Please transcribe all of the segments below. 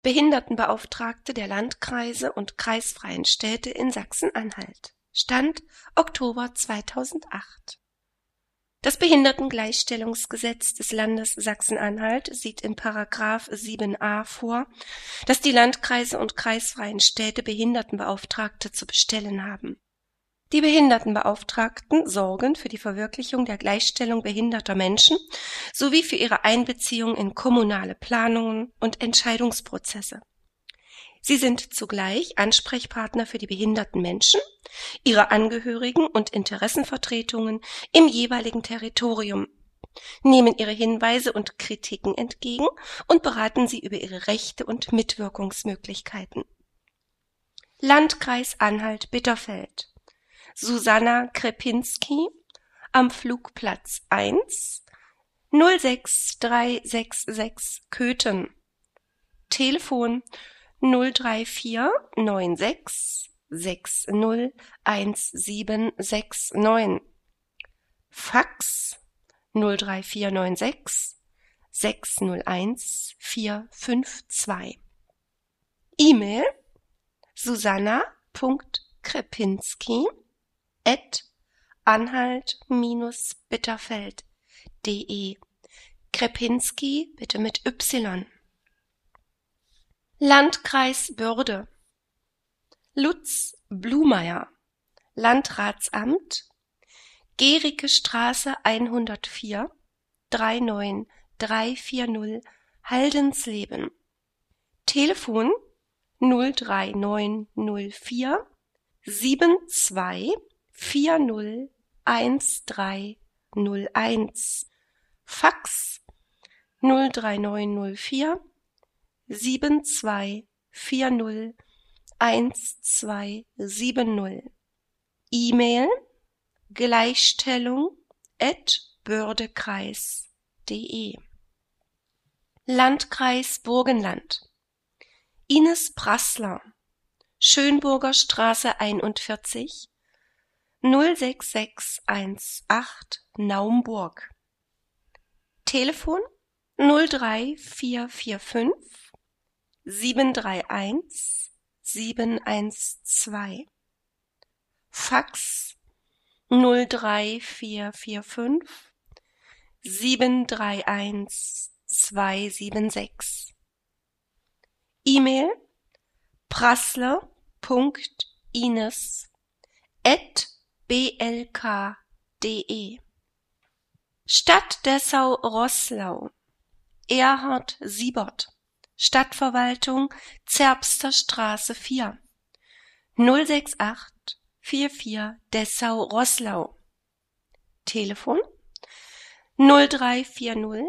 Behindertenbeauftragte der Landkreise und kreisfreien Städte in Sachsen-Anhalt. Stand Oktober 2008. Das Behindertengleichstellungsgesetz des Landes Sachsen-Anhalt sieht in § 7a vor, dass die Landkreise und kreisfreien Städte Behindertenbeauftragte zu bestellen haben. Die Behindertenbeauftragten sorgen für die Verwirklichung der Gleichstellung behinderter Menschen sowie für ihre Einbeziehung in kommunale Planungen und Entscheidungsprozesse. Sie sind zugleich Ansprechpartner für die behinderten Menschen, ihre Angehörigen und Interessenvertretungen im jeweiligen Territorium, nehmen ihre Hinweise und Kritiken entgegen und beraten sie über ihre Rechte und Mitwirkungsmöglichkeiten. Landkreis Anhalt-Bitterfeld. Susanna Krepinski am Flugplatz 1 06366 Köthen. Telefon 03496 601769. Fax 03496 601 452. E-Mail susanna.krepinski@anhalt-bitterfeld.de. Krepinski bitte mit Y. Landkreis Börde. Lutz Blumeyer, Landratsamt, Gericke Straße 104 39340 Haldensleben. Telefon 03904 72401301. Fax 03904 72401270. E-Mail gleichstellung@bördekreis.de. Landkreis Burgenland. Ines Prassler, Schönburger Straße 41 06618 Naumburg. Telefon 03445 731 712. Fax 03445 731 276. E-Mail prassler.ines@blk.de. Stadt Dessau-Roßlau. Erhard Siebert, Stadtverwaltung, Zerbster Straße 4 068 44 Dessau-Roßlau. Telefon 0340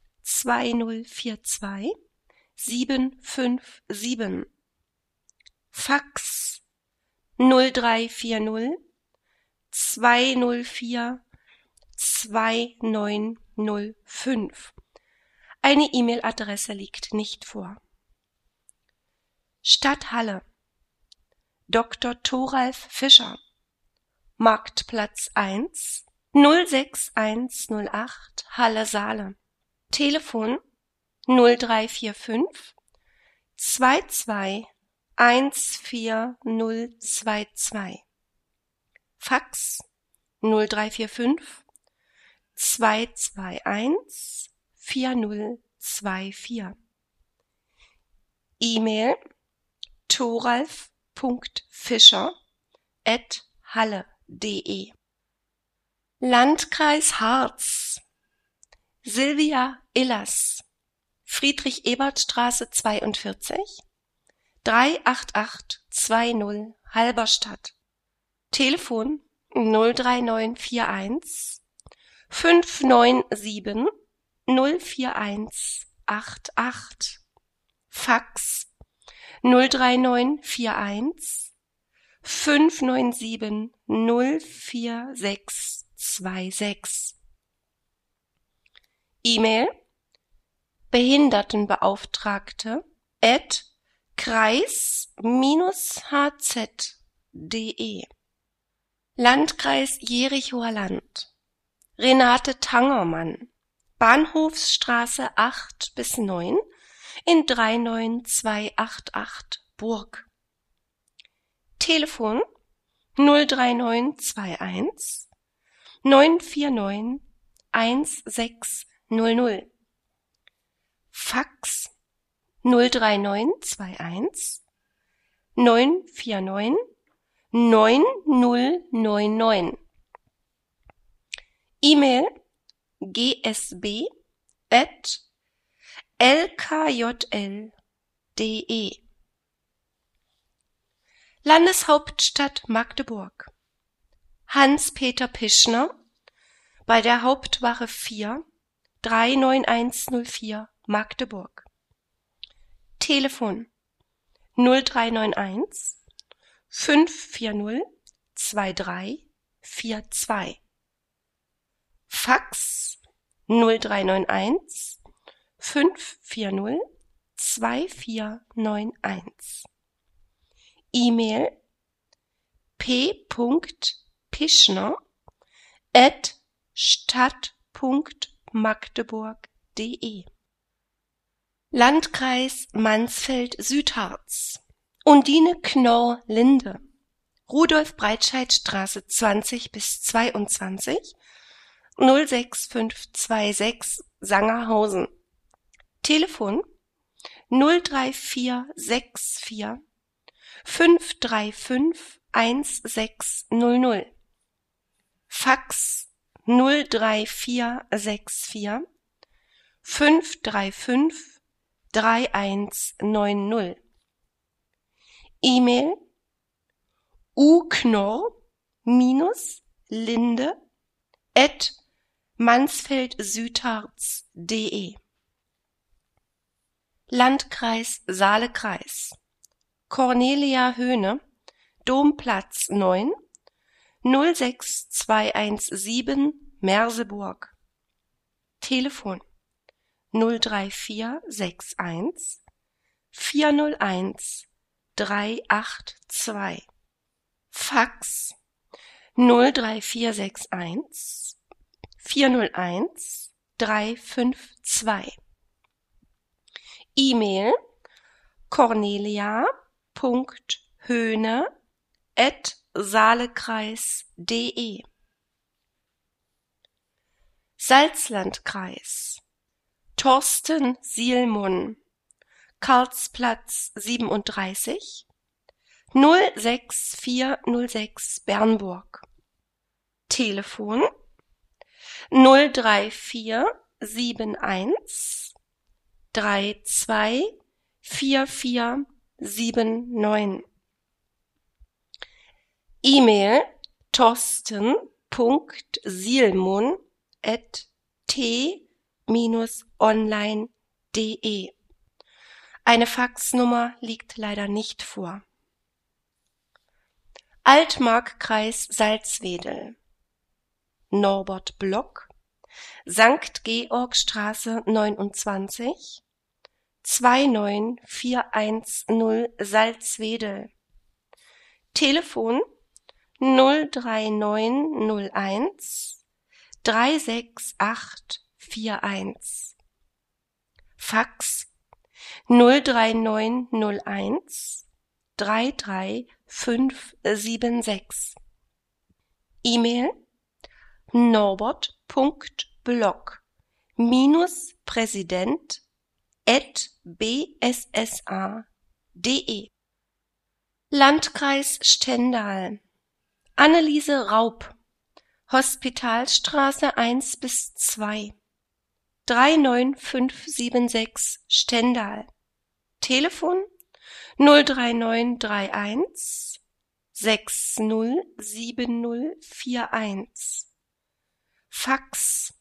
2042 757. Fax 0340 204 2905. Eine E-Mail-Adresse liegt nicht vor. Stadt Halle. Dr. Thoralf Fischer, Marktplatz 1 06108 Halle-Saale. Telefon 0345 22 14022. Fax 0345 221 4024. E-Mail thoralf.fischer@halle.de. Landkreis Harz. Silvia Illers, Friedrich-Ebert-Straße 42 38820 Halberstadt. Telefon 03941 597 04188. Fax 03941 597 04626. E-Mail behindertenbeauftragte@kreis-hz.de. Landkreis Jerichower Land. Renate Tangermann, Bahnhofsstraße 8 bis 9 in 39288 Burg. Telefon 03921 949 1600. Fax 03921 949 9099. E-Mail gsb@lkjl.de. Landeshauptstadt Magdeburg. Hans-Peter Pischner bei der Hauptwache 4 39104 Magdeburg. Telefon 0391 540 2342. Fax 0391 540 2491. E-Mail p.pischner@stadt.magdeburg.de. Landkreis Mansfeld-Südharz. Undine Knorr-Linde, Rudolf-Breitscheid-Straße 20 bis 22, 06526 Sangerhausen. Telefon 03464 535 1600. Fax 03464 535 3190. E-Mail uknor-linde@mansfeldsüdharz.de. Landkreis Saale-Kreis. Cornelia Höhne, Domplatz 9, 06217 Merseburg. Telefon 03461 401 382. Fax 03461 401 352. E-Mail cornelia.höhne@saalekreis.de. Salzlandkreis. Thorsten Sielmund, Karlsplatz 37, 06406 Bernburg. Telefon 03471 32 4479. E-Mail torsten.sielmund@t-online.de. Eine Faxnummer liegt leider nicht vor. Altmarkkreis Salzwedel. Norbert Block, St. Georgstraße 29, 29410 Salzwedel. Telefon 03901 36841. Fax 03901 33576. E-Mail norbert.block-präsident@bssa.de. Landkreis Stendal. Anneliese Raub, Hospitalstraße 1 bis 2, 39576 Stendal. Telefon 03931 607041. Fax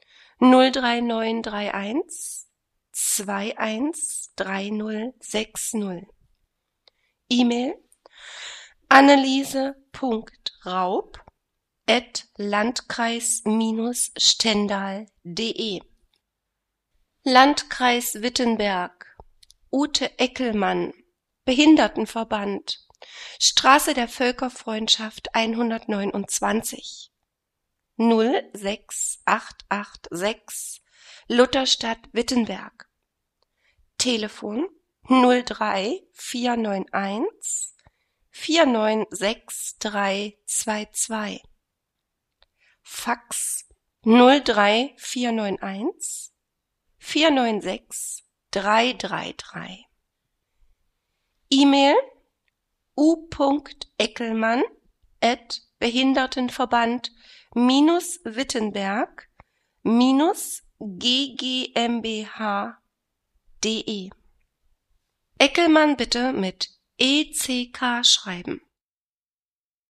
03931 213060. E-Mail anneliese.raub@landkreis-stendal.de. Landkreis Wittenberg. Ute Eckelmann, Behindertenverband, Straße der Völkerfreundschaft 129, 06886 Lutherstadt Wittenberg. Telefon 03491 496322. Fax 03491 496333. E-Mail u.eckelmann@behindertenverband-ggmbh.de. Eckelmann bitte mit ECK schreiben.